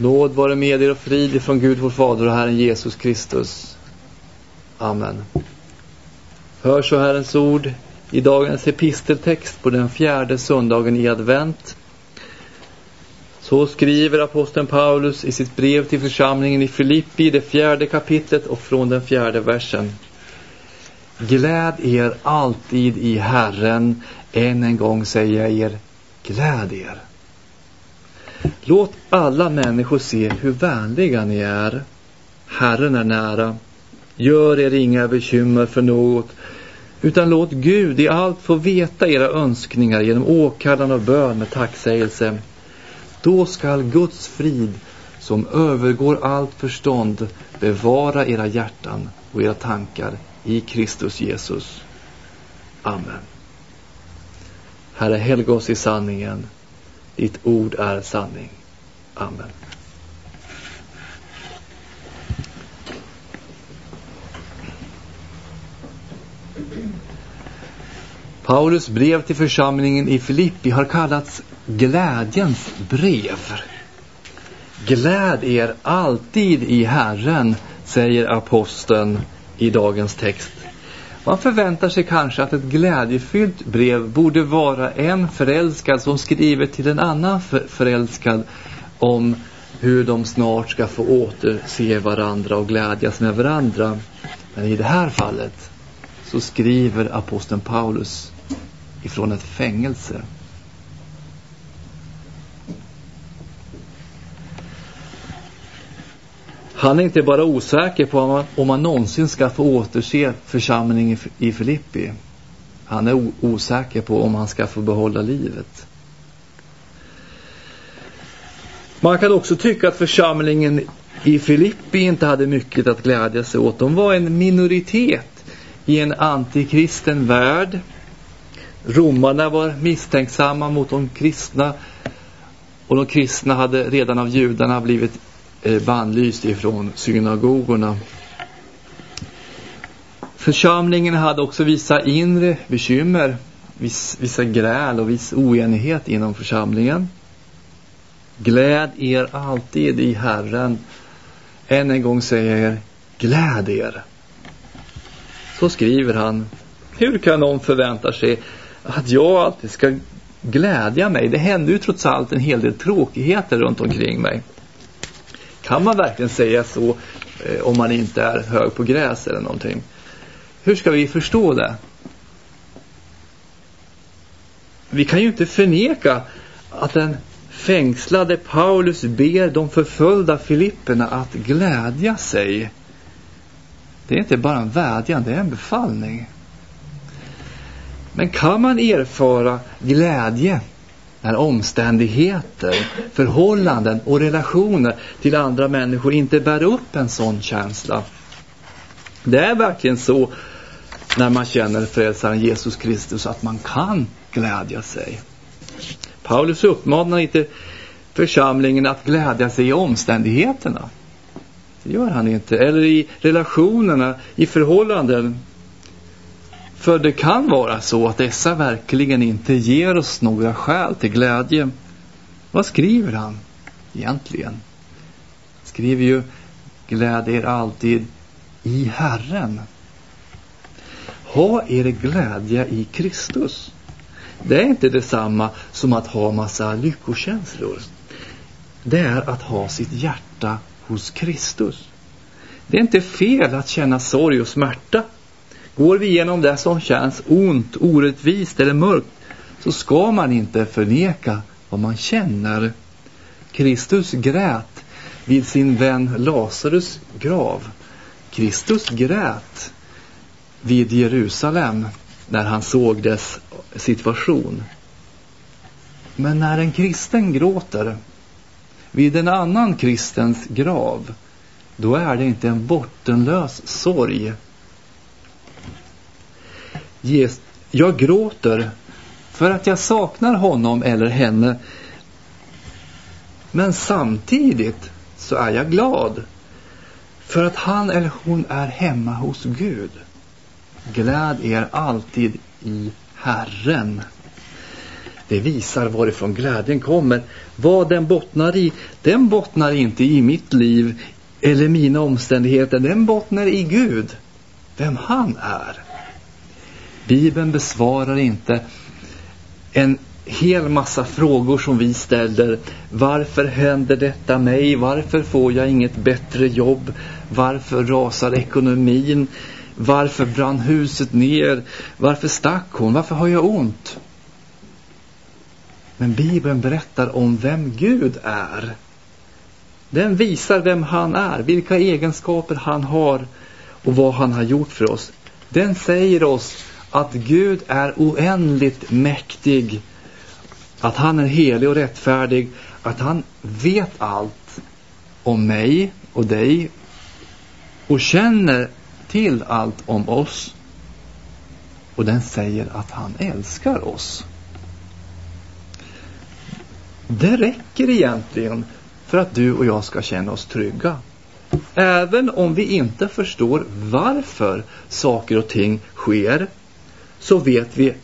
Nåd vare med er och frid från Gud vår Fader och Herren Jesus Kristus. Amen. Hör så Herrens ord i dagens episteltext på den 4:e söndagen i advent. Så skriver aposteln Paulus i sitt brev till församlingen i Filippi, det 4:e kapitlet och från den 4:e versen. Gläd er alltid i Herren, än en gång säger jag er, gläd er. Låt alla människor se hur vänliga ni är. Herren är nära. Gör er inga bekymmer för något, utan låt Gud i allt få veta era önskningar genom åkallan och bön med tacksägelse. Då skall Guds frid, som övergår allt förstånd, bevara era hjärtan och era tankar i Kristus Jesus. Amen. Herre, helga oss i sanningen. Ditt ord är sanning. Amen. Paulus brev till församlingen i Filippi har kallats glädjens brev. Gläd er alltid i Herren, säger aposteln i dagens text. Man förväntar sig kanske att ett glädjefyllt brev borde vara en förälskad som skriver till en annan förälskad om hur de snart ska få återse varandra och glädjas med varandra. Men i det här fallet så skriver aposteln Paulus ifrån ett fängelse. Han är inte bara osäker på om man någonsin ska få återse församlingen i Filippi. Han är osäker på om han ska få behålla livet. Man kan också tycka att församlingen i Filippi inte hade mycket att glädja sig åt. De var en minoritet i en antikristen värld. Romarna var misstänksamma mot de kristna, och de kristna hade redan av judarna blivit bannlyst ifrån synagogorna. Församlingen hade också vissa inre bekymmer, vissa gräl och viss oenighet inom församlingen. Gläd er alltid i Herren. Än en gång säger jag er, gläd er. Så skriver han. Hur kan någon förvänta sig att jag alltid ska glädja mig? Det händer ju trots allt en hel del tråkigheter runt omkring mig. Kan man verkligen säga så om man inte är hög på gräs eller någonting? Hur ska vi förstå det? Vi kan ju inte förneka att den fängslade Paulus ber de förföljda Filipperna att glädja sig. Det är inte bara en vädjan, det är en befallning. Men kan man erfara glädje när omständigheter, förhållanden och relationer till andra människor inte bär upp en sån känsla? Det är verkligen så när man känner frälsaren Jesus Kristus att man kan glädja sig. Paulus uppmanar inte församlingen att glädja sig i omständigheterna. Det gör han inte. Eller i relationerna, i förhållanden. För det kan vara så att dessa verkligen inte ger oss några skäl till glädje. Vad skriver han egentligen? Han skriver ju, gläd er alltid i Herren. Ha er glädje i Kristus. Det är inte detsamma som att ha massa lyckokänslor. Det är att ha sitt hjärta hos Kristus. Det är inte fel att känna sorg och smärta. Går vi igenom det som känns ont, orättvist eller mörkt, så ska man inte förneka vad man känner. Kristus grät vid sin vän Lazarus grav. Kristus grät vid Jerusalem när han såg dess situation. Men när en kristen gråter vid en annan kristens grav, då är det inte en bottenlös sorg. Jag gråter för att jag saknar honom eller henne, men samtidigt så är jag glad för att han eller hon är hemma hos Gud. Gläd er alltid i Herren. Det visar varifrån glädjen kommer. Vad den bottnar inte i mitt liv eller mina omständigheter. Den bottnar i Gud, vem han är. Bibeln besvarar inte en hel massa frågor som vi ställer. Varför händer detta mig? Varför får jag inget bättre jobb? Varför rasar ekonomin? Varför brann huset ner? Varför stack hon? Varför har jag ont? Men Bibeln berättar om vem Gud är. Den visar vem han är, vilka egenskaper han har och vad han har gjort för oss. Den säger oss att Gud är oändligt mäktig, att han är helig och rättfärdig, att han vet allt om mig och dig och känner till allt om oss. Och den säger att han älskar oss. Det räcker egentligen för att du och jag ska känna oss trygga. Även om vi inte förstår varför saker och ting sker, så vet vi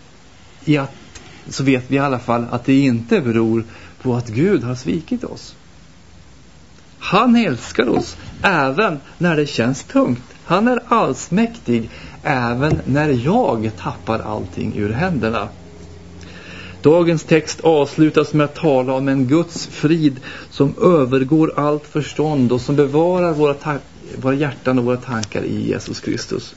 i alla fall att det inte beror på att Gud har svikit oss. Han älskar oss även när det känns tungt. Han är allsmäktig även när jag tappar allting ur händerna. Dagens text avslutas med att tala om en Guds frid som övergår allt förstånd och som bevarar våra hjärtan och våra tankar i Jesus Kristus.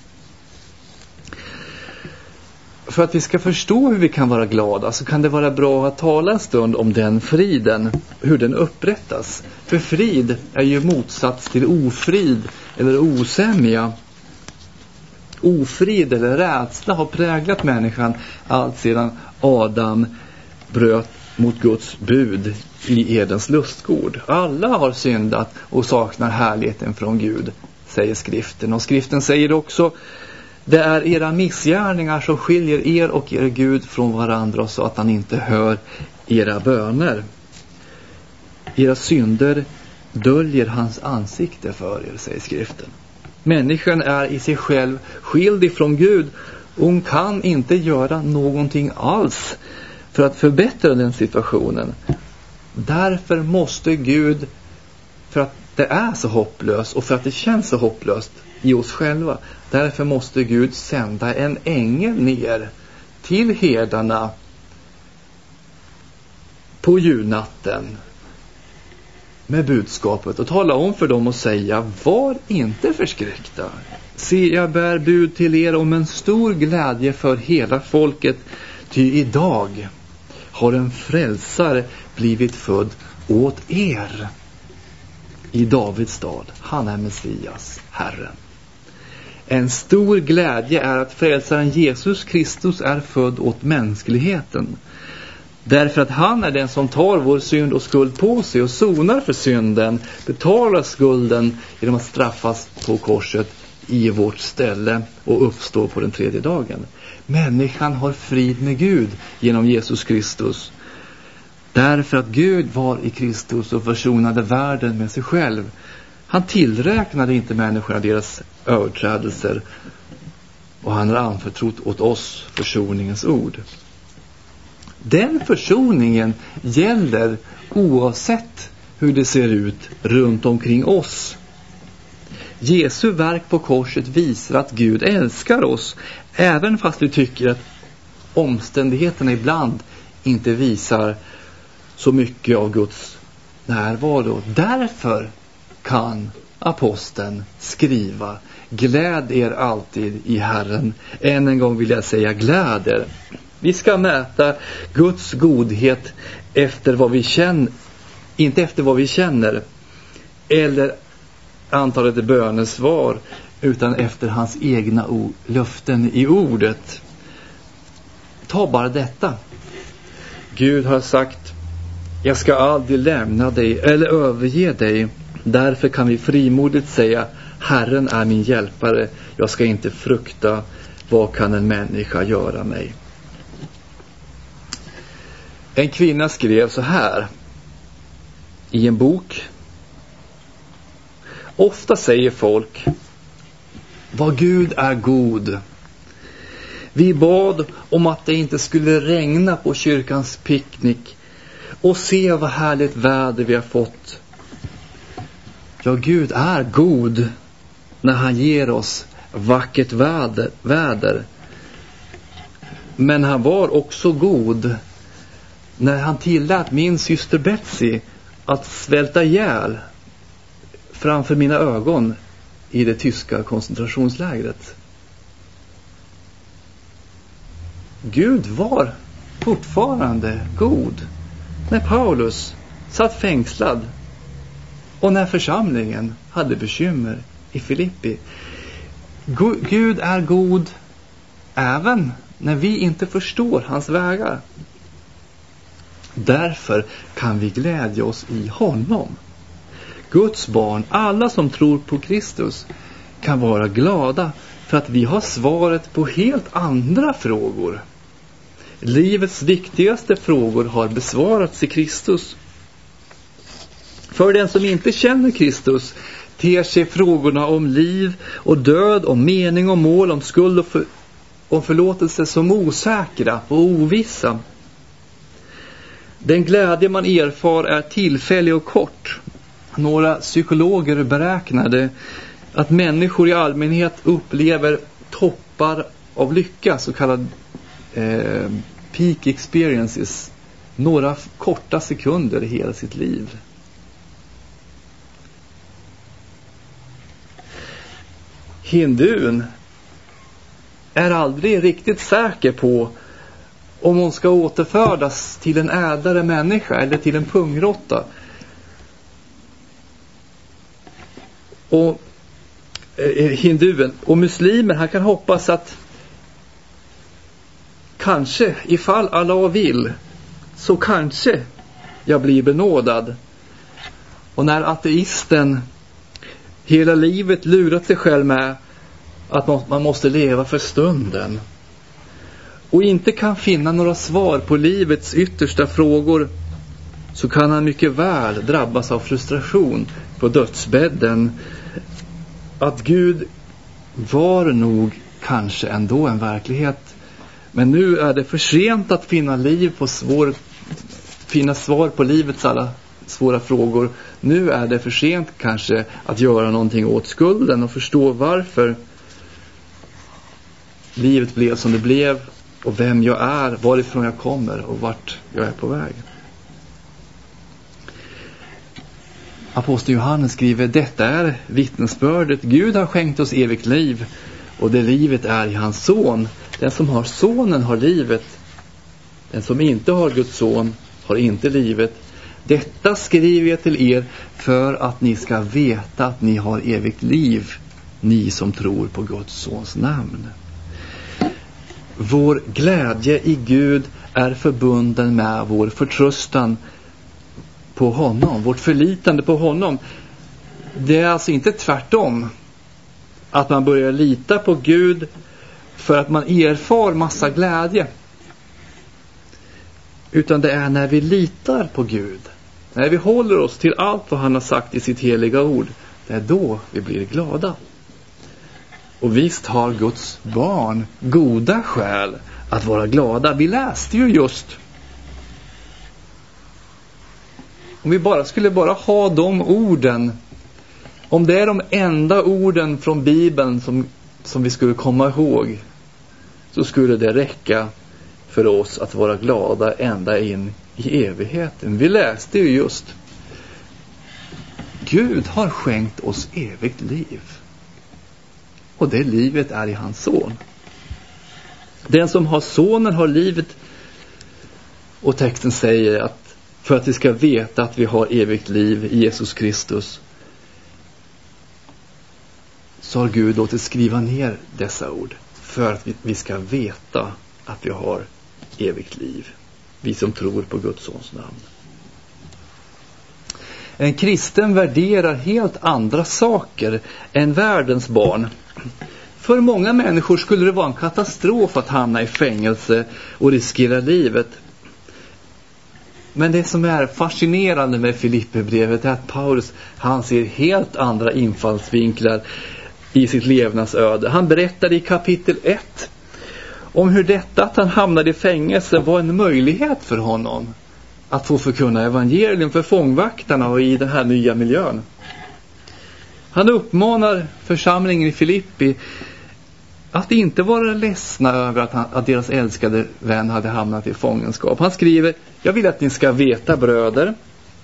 För att vi ska förstå hur vi kan vara glada så kan det vara bra att tala en stund om den friden, hur den upprättas. För frid är ju motsats till ofrid eller osämja. Ofrid eller rädsla har präglat människan allt sedan Adam bröt mot Guds bud i Edens lustgård. Alla har syndat och saknar härligheten från Gud, säger skriften. Och skriften säger också: det är era missgärningar som skiljer er och er Gud från varandra så att han inte hör era böner. Era synder döljer hans ansikte för er, säger skriften. Människan är i sig själv skild ifrån Gud. Hon kan inte göra någonting alls för att förbättra den situationen. Därför måste Gud, för att det är så hopplöst och för att det känns så hopplöst i oss själva, därför måste Gud sända en ängel ner till herdarna på julnatten med budskapet och tala om för dem och säga: var inte förskräckta. Se, jag bär bud till er om en stor glädje för hela folket, ty idag har en frälsare blivit född åt er i Davids stad. Han är Messias, Herren. En stor glädje är att frälsaren Jesus Kristus är född åt mänskligheten. Därför att han är den som tar vår synd och skuld på sig och sonar för synden, betalar skulden genom att straffas på korset i vårt ställe och uppstå på den tredje dagen. Människan har frid med Gud genom Jesus Kristus. Därför att Gud var i Kristus och försonade världen med sig själv. Han tillräknade inte människorna deras överträdelser och han har anförtrott åt oss försoningens ord. Den försoningen gäller oavsett hur det ser ut runt omkring oss. Jesu verk på korset visar att Gud älskar oss, även fast vi tycker att omständigheterna ibland inte visar så mycket av Guds närvaro. Därför kan aposteln skriva: gläd er alltid i Herren. Än en gång vill jag säga: gläd er. Vi ska mäta Guds godhet efter vad vi känner, inte efter vad vi känner eller antalet bönesvar, utan efter hans egna löften i ordet. Ta bara detta. Gud har sagt: jag ska aldrig lämna dig eller överge dig. Därför kan vi frimodigt säga: Herren är min hjälpare. Jag ska inte frukta. Vad kan en människa göra mig? En kvinna skrev så här i en bok: ofta säger folk: vad Gud är god. Vi bad om att det inte skulle regna på kyrkans picknick. Och se vad härligt väder vi har fått. Ja, Gud är god när han ger oss vackert väder. Men han var också god när han tillät min syster Betsy att svälta ihjäl framför mina ögon i det tyska koncentrationslägret. Gud var fortfarande god när Paulus satt fängslad och när församlingen hade bekymmer i Filippi. Gud är god även när vi inte förstår hans vägar. Därför kan vi glädja oss i honom. Guds barn, alla som tror på Kristus, kan vara glada för att vi har svaret på helt andra frågor. Livets viktigaste frågor har besvarats i Kristus. För den som inte känner Kristus ter sig frågorna om liv och död, om mening och mål, om skuld och om förlåtelse som osäkra och ovissa. Den glädje man erfar är tillfällig och kort. Några psykologer beräknade att människor i allmänhet upplever toppar av lycka, så kallad peak experiences, några korta sekunder i hela sitt liv. Hindun är aldrig riktigt säker på om hon ska återfödas till en ädlare människa eller till en pungrotta. Och hinduen och muslimer, han kan hoppas att kanske, ifall Allah vill, så kanske jag blir benådad. Och när ateisten hela livet lurat sig själv med att man måste leva för stunden och inte kan finna några svar på livets yttersta frågor, så kan han mycket väl drabbas av frustration på dödsbädden. Att Gud var nog kanske ändå en verklighet, men nu är det för sent att finna svar på livets alla svåra frågor. Nu är det för sent kanske att göra någonting åt skulden och förstå varför livet blev som det blev och vem jag är, varifrån jag kommer och vart jag är på väg. Aposteln Johannes skriver: detta är vittnesbördet. Gud har skänkt oss evigt liv, och det livet är i hans son. Den som har sonen har livet. Den som inte har Guds son har inte livet. Detta skriver jag till er för att ni ska veta att ni har evigt liv, ni som tror på Guds sons namn. Vår glädje i Gud är förbunden med vår förtröstan på honom, vårt förlitande på honom. Det är alltså inte tvärtom, att man börjar lita på Gud för att man erfar massa glädje, utan det är när vi litar på Gud, när vi håller oss till allt vad han har sagt i sitt heliga ord, det är då vi blir glada. Och visst har Guds barn goda skäl att vara glada. Vi läste ju just, om vi skulle ha de orden, om det är de enda orden från Bibeln som vi skulle komma ihåg, så skulle det räcka för oss att vara glada ända in i evigheten. Vi läste ju just: Gud har skänkt oss evigt liv, och det livet är i hans son. Den som har sonen har livet. Och texten säger att för att vi ska veta att vi har evigt liv i Jesus Kristus, så har Gud låtit skriva ner dessa ord för att vi ska veta att vi har evigt liv, vi som tror på Guds sons namn. En kristen värderar helt andra saker än världens barn. För många människor skulle det vara en katastrof att hamna i fängelse och riskera livet. Men det som är fascinerande med Filipperbrevet är att Paulus, han ser helt andra infallsvinklar i sitt levnadsöde. Han berättar i kapitel 1 om hur detta att han hamnade i fängelse var en möjlighet för honom att få förkunna evangelium för fångvaktarna och i den här nya miljön. Han uppmanar församlingen i Filippi att inte vara ledsna över att deras älskade vän hade hamnat i fångenskap. Han skriver: jag vill att ni ska veta, bröder,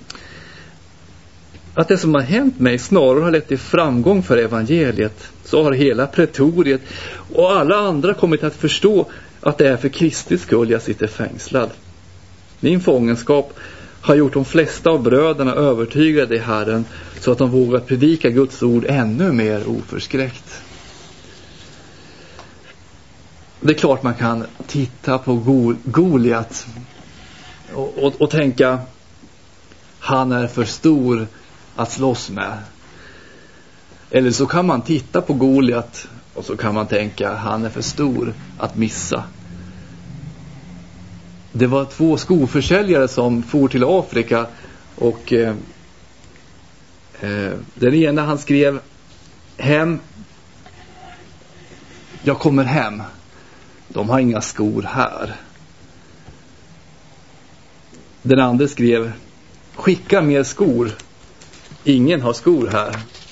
att det som har hänt mig snarare har lett till framgång för evangeliet. Så har hela pretoriet och alla andra kommit att förstå att det är för Kristi skull jag sitter fängslad. Min fångenskap har gjort de flesta av bröderna övertygade i Herren, så att de vågar predika Guds ord ännu mer oförskräckt. Det är klart man kan titta på Goliat och tänka: han är för stor att slåss med. Eller så kan man titta på Goliat och så kan man tänka: han är för stor att missa. Det var 2 skoförsäljare som for till Afrika, och den ena, han skrev hem: jag kommer hem, de har inga skor här. Den andra skrev: skicka mer skor, ingen har skor här.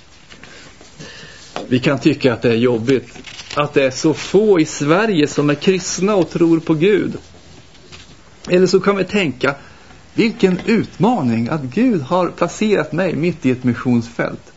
Vi kan tycka att det är jobbigt att det är så få i Sverige som är kristna och tror på Gud. Eller så kan vi tänka: vilken utmaning att Gud har placerat mig mitt i ett missionsfält.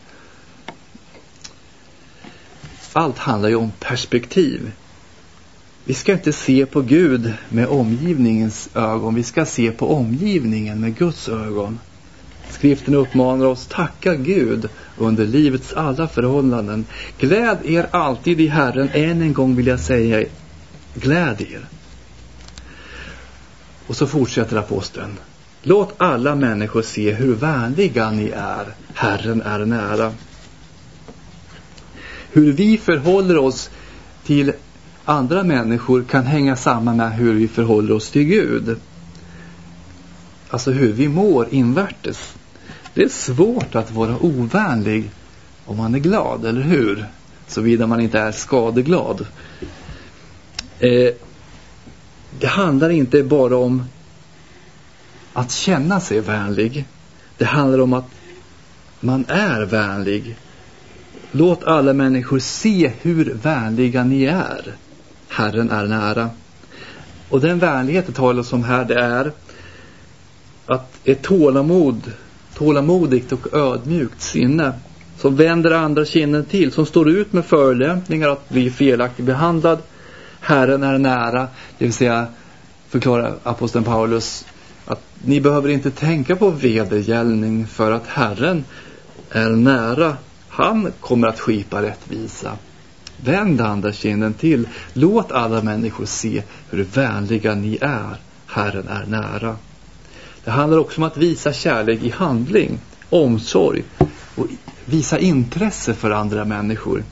Allt handlar ju om perspektiv. Vi ska inte se på Gud med omgivningens ögon. Vi ska se på omgivningen med Guds ögon. Skriften uppmanar oss: tacka Gud under livets alla förhållanden. Gläd er alltid i Herren. Än en gång vill jag säga: gläd er. Och så fortsätter aposteln: låt alla människor se hur vänliga ni är. Herren är nära. Hur vi förhåller oss till andra människor kan hänga samman med hur vi förhåller oss till Gud. Alltså hur vi mår invärtes. Det är svårt att vara ovänlig om man är glad, eller hur? Såvida man inte är skadeglad. Det handlar inte bara om att känna sig vänlig. Det handlar om att man är vänlig. Låt alla människor se hur vänliga ni är. Herren är nära. Och den vänligheten talas om här, det är att ett tålamodigt och ödmjukt sinne som vänder andra kinden till, som står ut med förolämpningar att bli felaktigt behandlad. Herren är nära, det vill säga, förklarar aposteln Paulus, att ni behöver inte tänka på vedergällning, för att Herren är nära. Han kommer att skipa rättvisa. Vänd andra kinden till. Låt alla människor se hur vänliga ni är. Herren är nära. Det handlar också om att visa kärlek i handling, omsorg och visa intresse för andra människor.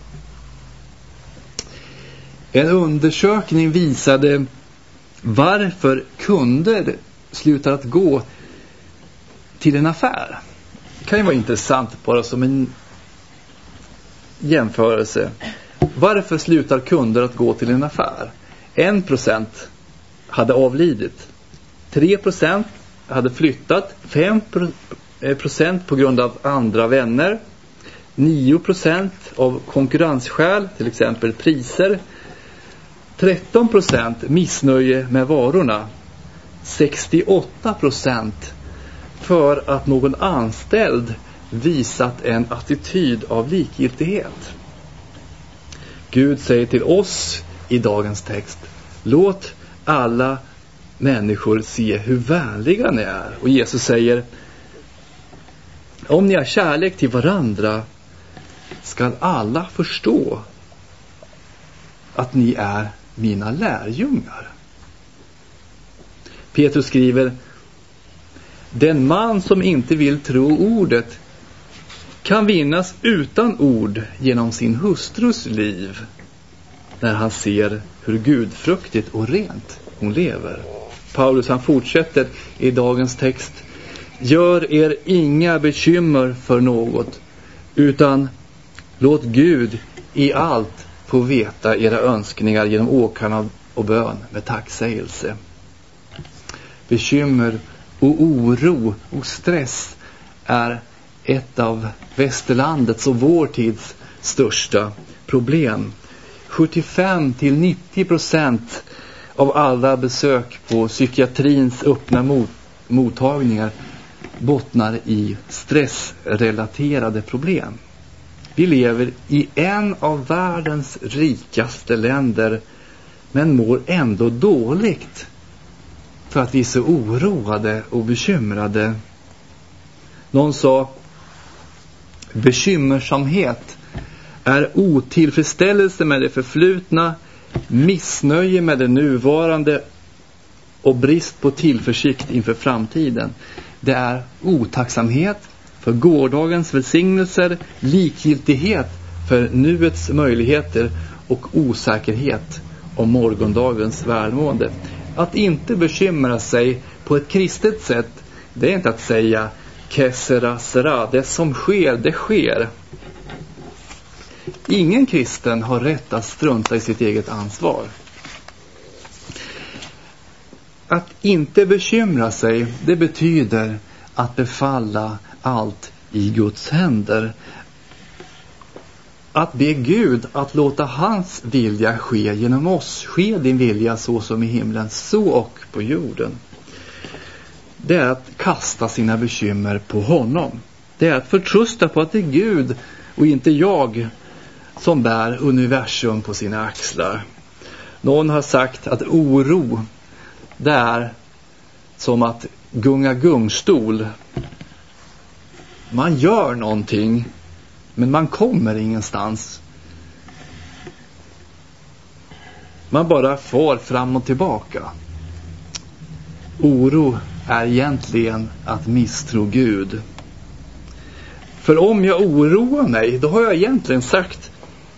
En undersökning visade varför kunder slutar att gå till en affär. Det kan ju vara intressant bara som en jämförelse. Varför slutar kunder att gå till en affär? 1% hade avlidit. 3% hade flyttat. 5% på grund av andra vänner. 9% av konkurrensskäl, till exempel priser. 13% missnöje med varorna. 68% för att någon anställd visat en attityd av likgiltighet. Gud säger till oss i dagens text: låt alla människor se hur vänliga ni är. Och Jesus säger: om ni har kärlek till varandra ska alla förstå att ni är mina lärjungar. Petrus skriver: den man som inte vill tro ordet kan vinnas utan ord genom sin hustrus liv, när han ser hur gudfruktigt och rent hon lever. Paulus, han fortsätter i dagens text: gör er inga bekymmer för något, utan låt Gud i allt få veta era önskningar genom och bön med tacksägelse. Bekymmer och oro och stress är ett av västerlandets och vår tids största problem. 75-90% av alla besök på psykiatrins öppna mottagningar bottnar i stressrelaterade problem. Vi lever i en av världens rikaste länder men mår ändå dåligt för att vi är så oroade och bekymrade. Någon sa: bekymmersamhet är otillfredsställelse med det förflutna, missnöje med det nuvarande och brist på tillförsikt inför framtiden. Det är otacksamhet för gårdagens välsignelser, likgiltighet för nuets möjligheter och osäkerhet om morgondagens välmående. Att inte bekymra sig på ett kristet sätt, det är inte att säga kessera sera, det som sker, det sker. Ingen kristen har rätt att strunta i sitt eget ansvar. Att inte bekymra sig, det betyder att befalla allt i Guds händer. Att be Gud att låta hans vilja ske genom oss. Ske din vilja så som i himlen, så och på jorden. Det är att kasta sina bekymmer på honom. Det är att förtrösta på att det är Gud och inte jag som bär universum på sina axlar. Någon har sagt att oro, det är som att gunga gungstol. Man gör någonting, men man kommer ingenstans. Man bara får fram och tillbaka. Oro är egentligen att misstro Gud. För om jag oroar mig, då har jag egentligen sagt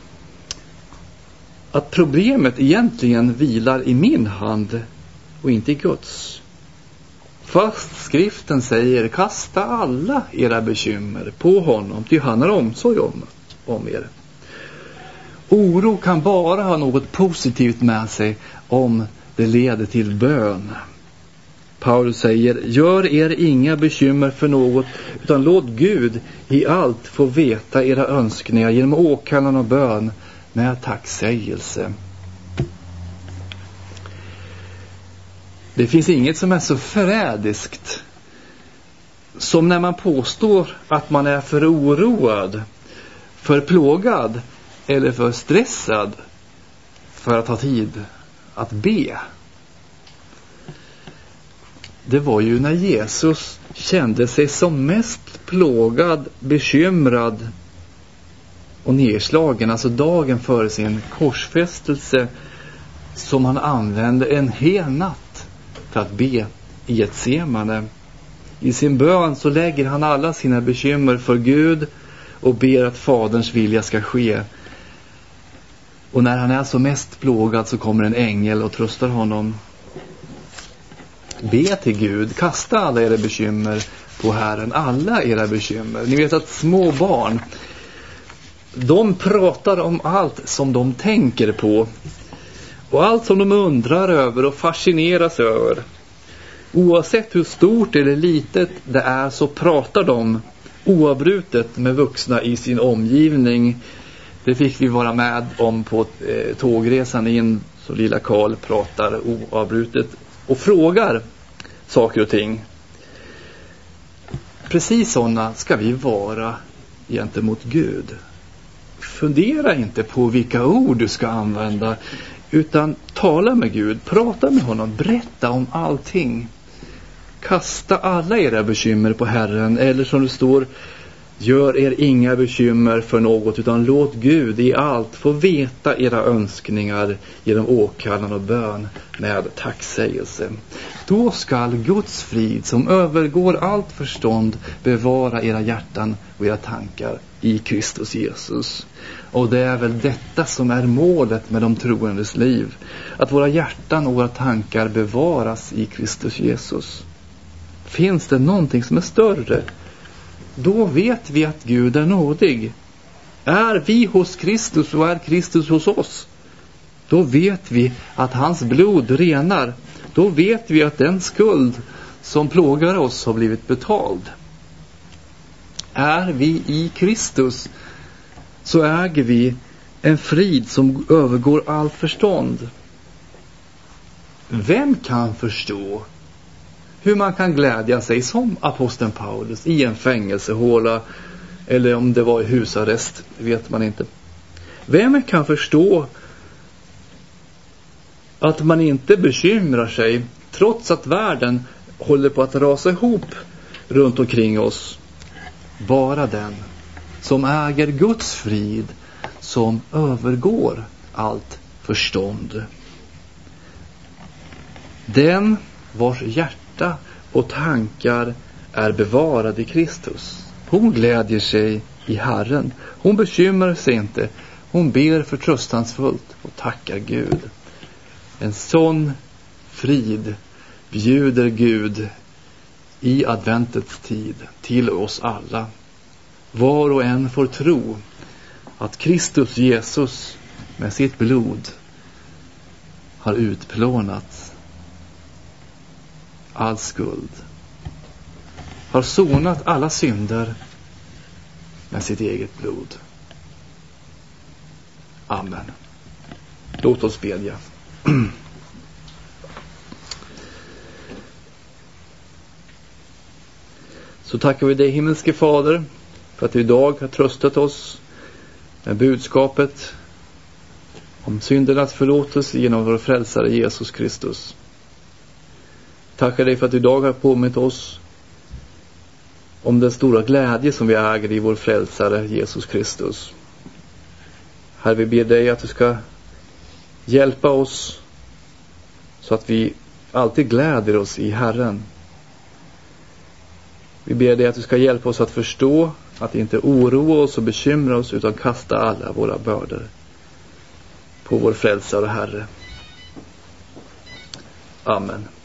att problemet egentligen vilar i min hand och inte i Guds. Fast skriften säger: kasta alla era bekymmer på honom, ty han har omsorg om er. Oro kan bara ha något positivt med sig om det leder till bön. Paulus säger: gör er inga bekymmer för något, utan låt Gud i allt få veta era önskningar genom åkallan och bön med tacksägelse. Det finns inget som är så förrädiskt som när man påstår att man är för oroad, för plågad eller för stressad för att ha tid att be. Det var ju när Jesus kände sig som mest plågad, bekymrad och nedslagen, alltså dagen före sin korsfästelse, som han använde en hel natt för att be i Getsemane. I sin bön så lägger han alla sina bekymmer för Gud och ber att Faderns vilja ska ske. Och när han är så mest plågad så kommer en ängel och tröstar honom. Be till Gud, kasta alla era bekymmer på Herren, alla era bekymmer. Ni vet att små barn, de pratar om allt som de tänker på och allt som de undrar över och fascineras över. Oavsett hur stort eller litet det är så pratar de oavbrutet med vuxna i sin omgivning. Det fick vi vara med om på tågresan in, så lilla Karl pratar oavbrutet och frågar saker och ting. Precis sådana ska vi vara gentemot Gud. Fundera inte på vilka ord du ska använda, utan tala med Gud, prata med honom, berätta om allting. Kasta alla era bekymmer på Herren, eller som det står: gör er inga bekymmer för något, utan låt Gud i allt få veta era önskningar genom åkallan och bön med tacksägelse. Då skall Guds frid, som övergår allt förstånd, bevara era hjärtan och era tankar i Kristus Jesus. Och det är väl detta som är målet med de troendes liv, att våra hjärtan och våra tankar bevaras i Kristus Jesus. Finns det någonting som är större? Då vet vi att Gud är nådig. Är vi hos Kristus och är Kristus hos oss? Då vet vi att hans blod renar. Då vet vi att den skuld som plågar oss har blivit betald. Är vi i Kristus så äger vi en frid som övergår allt förstånd. Vem kan förstå hur man kan glädja sig som aposteln Paulus i en fängelsehåla, eller om det var i husarrest, det vet man inte. Vem kan förstå att man inte bekymrar sig trots att världen håller på att rasa ihop runt omkring oss? Bara den som äger Guds frid som övergår allt förstånd. Den vars hjärta och tankar är bevarade i Kristus. Hon glädjer sig i Herren. Hon bekymrar sig inte. Hon ber förtröstansfullt och tackar Gud. En sån frid bjuder Gud i adventets tid till oss alla. Var och en får tro att Kristus Jesus med sitt blod har utplånat all skuld. Har sonat alla synder med sitt eget blod. Amen. Låt oss bedja. Så tackar vi dig, himmelske Fader, för att du idag har tröstat oss med budskapet om syndernas förlåtelse genom vår frälsare Jesus Kristus. Tackar dig för att du idag har påmint oss om den stora glädje som vi äger i vår frälsare Jesus Kristus. Herre, vi ber dig att du ska hjälpa oss så att vi alltid gläder oss i Herren. Vi ber dig att du ska hjälpa oss att förstå, att inte oroa oss och bekymra oss, utan kasta alla våra bördor på vår frälsare och Herre. Amen.